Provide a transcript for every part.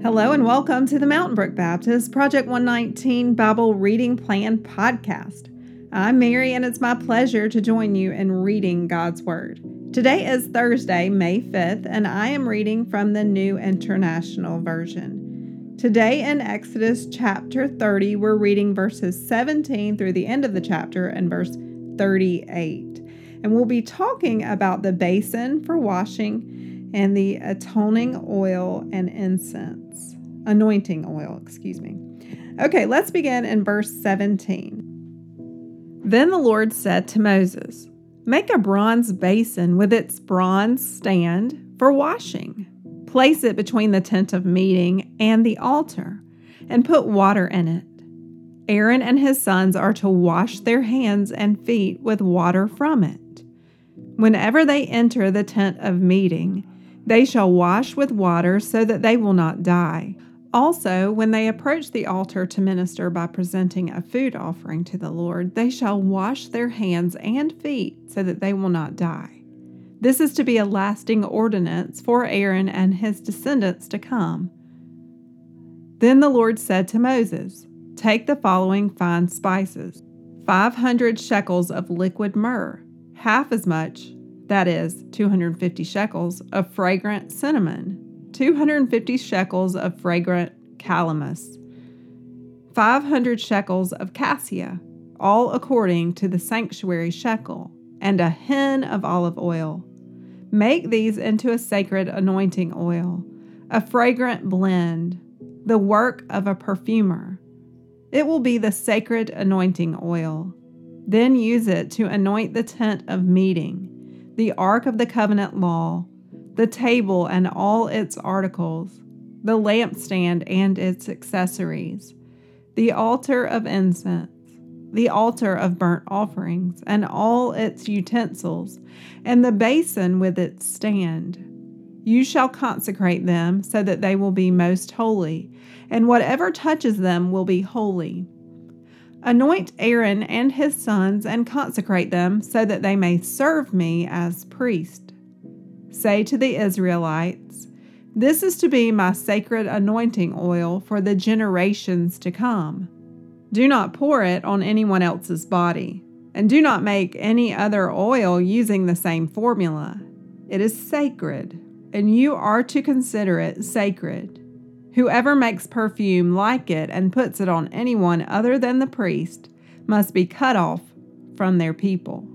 Hello and welcome to the Mountain Brook Baptist Project 119 Bible Reading Plan Podcast. I'm Mary and it's my pleasure to join you in reading God's Word. Today is Thursday, May 5th, and I am reading from the New International Version. Today in Exodus chapter 30, we're reading verses 17 through the end of the chapter and verse 38. And we'll be talking about the basin for washing and the atoning oil and anointing oil. Okay, let's begin in verse 17. Then the Lord said to Moses, "Make a bronze basin with its bronze stand for washing. Place it between the tent of meeting and the altar, and put water in it. Aaron and his sons are to wash their hands and feet with water from it. Whenever they enter the tent of meeting, they shall wash with water so that they will not die. Also, when they approach the altar to minister by presenting a food offering to the Lord, they shall wash their hands and feet so that they will not die. This is to be a lasting ordinance for Aaron and his descendants to come." Then the Lord said to Moses, "Take the following fine spices: 500 shekels of liquid myrrh, half as much, that is, 250 shekels, of fragrant cinnamon, 250 shekels of fragrant calamus, 500 shekels of cassia, all according to the sanctuary shekel, and a hin of olive oil. Make these into a sacred anointing oil, a fragrant blend, the work of a perfumer. It will be the sacred anointing oil. Then use it to anoint the tent of meeting, the ark of the covenant law, the table and all its articles, the lampstand and its accessories, the altar of incense, the altar of burnt offerings, and all its utensils, and the basin with its stand. You shall consecrate them so that they will be most holy, and whatever touches them will be holy. Anoint Aaron and his sons and consecrate them so that they may serve me as priest. Say to the Israelites, 'This is to be my sacred anointing oil for the generations to come. Do not pour it on anyone else's body, and do not make any other oil using the same formula. It is sacred, and you are to consider it sacred. Whoever makes perfume like it and puts it on anyone other than the priest must be cut off from their people.'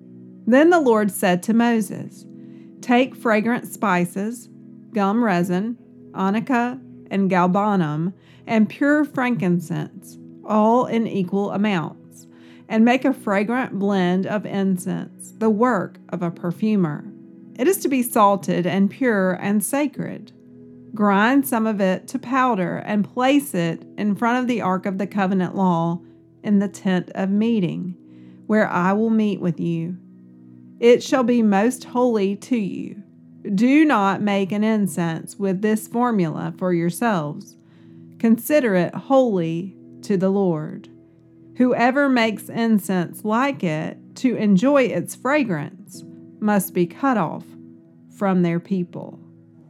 Then the Lord said to Moses, 'Take fragrant spices, gum resin, onycha, and galbanum, and pure frankincense, all in equal amounts, and make a fragrant blend of incense, the work of a perfumer. It is to be salted and pure and sacred. Grind some of it to powder and place it in front of the ark of the covenant law in the tent of meeting, where I will meet with you. It shall be most holy to you. Do not make an incense with this formula for yourselves. Consider it holy to the Lord. Whoever makes incense like it to enjoy its fragrance must be cut off from their people."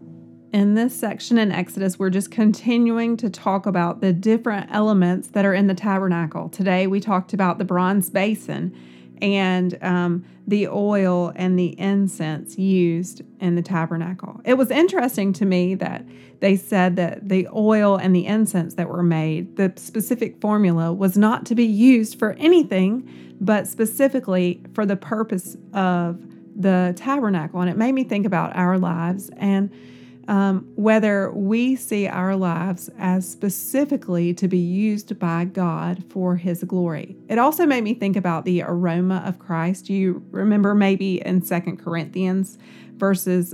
In this section in Exodus, we're just continuing to talk about the different elements that are in the tabernacle. Today, we talked about the bronze basin and the oil and the incense used in the tabernacle. It was interesting to me that they said that the oil and the incense that were made, the specific formula was not to be used for anything, but specifically for the purpose of the tabernacle. And it made me think about our lives and whether we see our lives as specifically to be used by God for His glory. It also made me think about the aroma of Christ. You remember maybe in 2 Corinthians verses,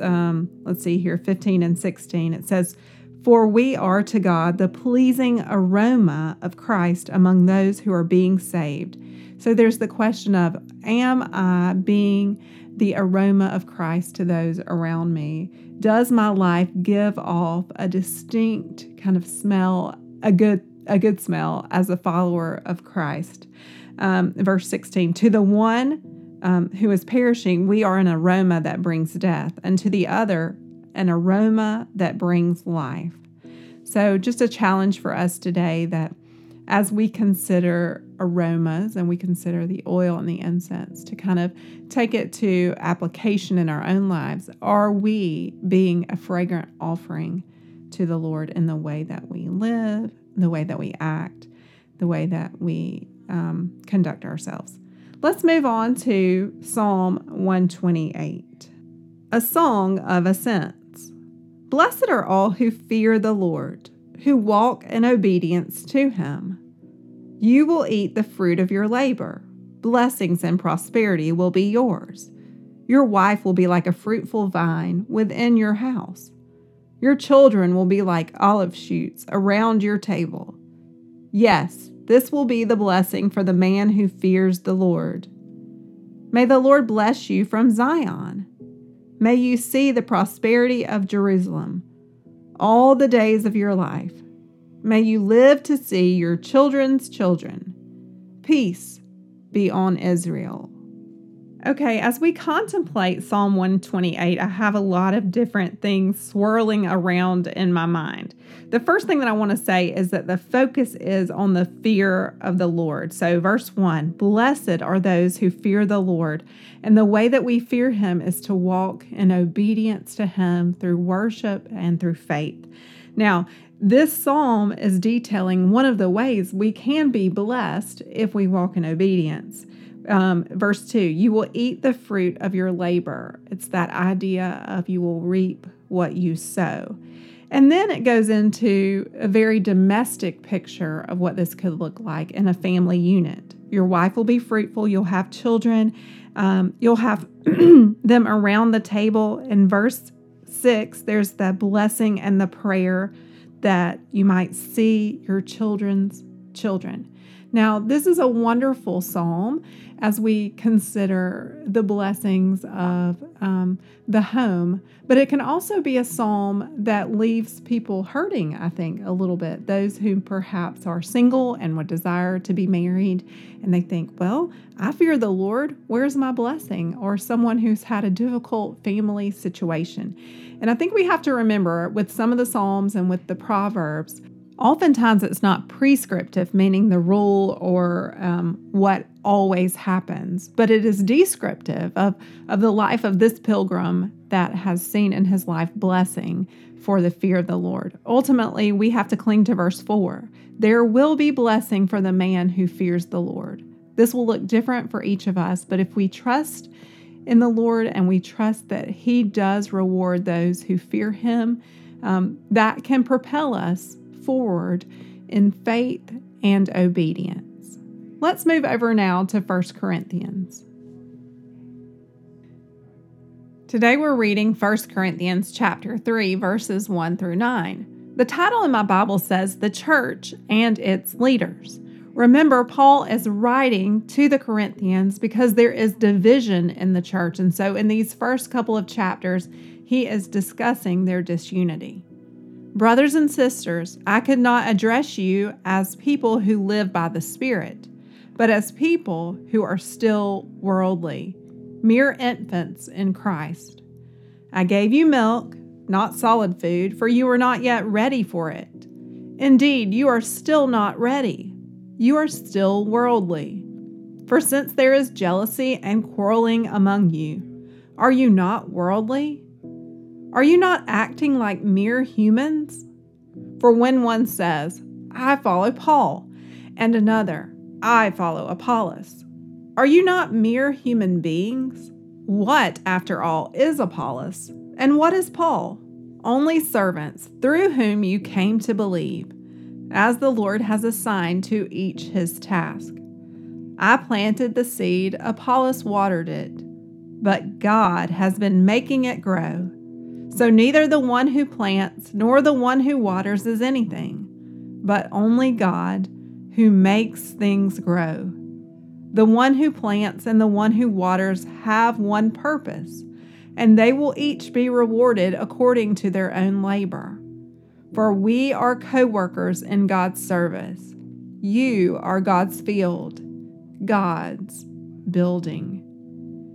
15 and 16, it says, "For we are to God the pleasing aroma of Christ among those who are being saved." So there's the question of, am I being the aroma of Christ to those around me? Does my life give off a distinct kind of smell, a good smell as a follower of Christ? Verse 16, "To the one who is perishing, we are an aroma that brings death, and to the other, an aroma that brings life." So just a challenge for us today that as we consider aromas and we consider the oil and the incense, to kind of take it to application in our own lives. Are we being a fragrant offering to the Lord in the way that we live, the way that we act, the way that we conduct ourselves? Let's move on to Psalm 128, a song of ascents. Blessed are all who fear the Lord, who walk in obedience to him. You will eat the fruit of your labor. Blessings and prosperity will be yours. Your wife will be like a fruitful vine within your house. Your children will be like olive shoots around your table. Yes, this will be the blessing for the man who fears the Lord. May the Lord bless you from Zion. May you see the prosperity of Jerusalem all the days of your life. May you live to see your children's children. Peace be on Israel. Okay, as we contemplate Psalm 128, I have a lot of different things swirling around in my mind. The first thing that I want to say is that the focus is on the fear of the Lord. So verse 1, blessed are those who fear the Lord. And the way that we fear him is to walk in obedience to him through worship and through faith. Now, this psalm is detailing one of the ways we can be blessed if we walk in obedience. Verse 2, you will eat the fruit of your labor. It's that idea of you will reap what you sow. And then it goes into a very domestic picture of what this could look like in a family unit. Your wife will be fruitful. You'll have children. You'll have them around the table. In verse 6, there's the blessing and the prayer that you might see your children's children. Now, this is a wonderful psalm as we consider the blessings of the home, but it can also be a psalm that leaves people hurting, I think, a little bit. Those who perhaps are single and would desire to be married, and they think, well, I fear the Lord, where's my blessing? Or someone who's had a difficult family situation. And I think we have to remember with some of the psalms and with the Proverbs, oftentimes it's not prescriptive, meaning the rule or what always happens, but it is descriptive of the life of this pilgrim that has seen in his life blessing for the fear of the Lord. Ultimately, we have to cling to verse 4. There will be blessing for the man who fears the Lord. This will look different for each of us, but if we trust in the Lord and we trust that he does reward those who fear him, that can propel us forward in faith and obedience. Let's move over now to 1 Corinthians. Today we're reading 1 Corinthians chapter 3, verses 1 through 9. The title in my Bible says, The Church and Its Leaders. Remember, Paul is writing to the Corinthians because there is division in the church. And so in these first couple of chapters, he is discussing their disunity. Brothers and sisters, I could not address you as people who live by the Spirit, but as people who are still worldly, mere infants in Christ. I gave you milk, not solid food, for you were not yet ready for it. Indeed, you are still not ready. You are still worldly. For since there is jealousy and quarreling among you, are you not worldly? Are you not acting like mere humans? For when one says, I follow Paul, and another, I follow Apollos, are you not mere human beings? What, after all, is Apollos? And what is Paul? Only servants through whom you came to believe, as the Lord has assigned to each his task. I planted the seed, Apollos watered it, but God has been making it grow. So neither the one who plants nor the one who waters is anything, but only God who makes things grow. The one who plants and the one who waters have one purpose, and they will each be rewarded according to their own labor. For we are co-workers in God's service. You are God's field, God's building.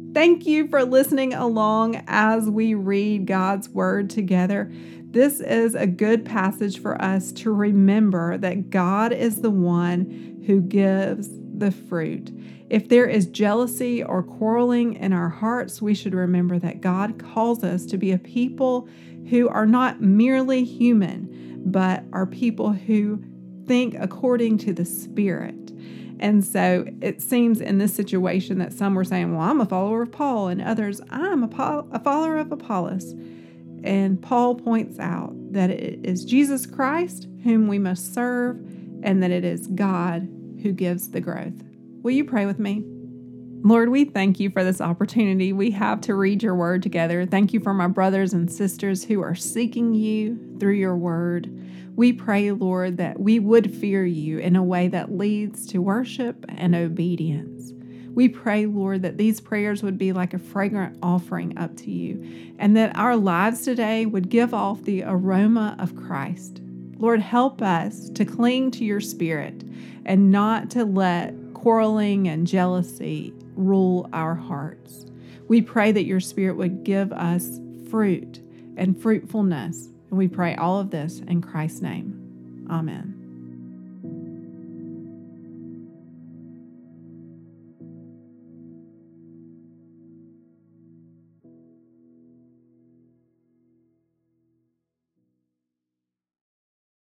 Thank you for listening along as we read God's Word together. This is a good passage for us to remember that God is the one who gives the fruit. If there is jealousy or quarreling in our hearts, we should remember that God calls us to be a people who are not merely human, but are people who think according to the Spirit. And so it seems in this situation that some were saying, well, I'm a follower of Paul, and others, I'm a follower of Apollos. And Paul points out that it is Jesus Christ whom we must serve, and that it is God who gives the growth. Will you pray with me? Lord, we thank you for this opportunity we have to read your word together. Thank you for my brothers and sisters who are seeking you through your word. We pray, Lord, that we would fear you in a way that leads to worship and obedience. We pray, Lord, that these prayers would be like a fragrant offering up to you, and that our lives today would give off the aroma of Christ. Lord, help us to cling to your Spirit and not to let quarreling and jealousy rule our hearts. We pray that your Spirit would give us fruit and fruitfulness. And we pray all of this in Christ's name. Amen.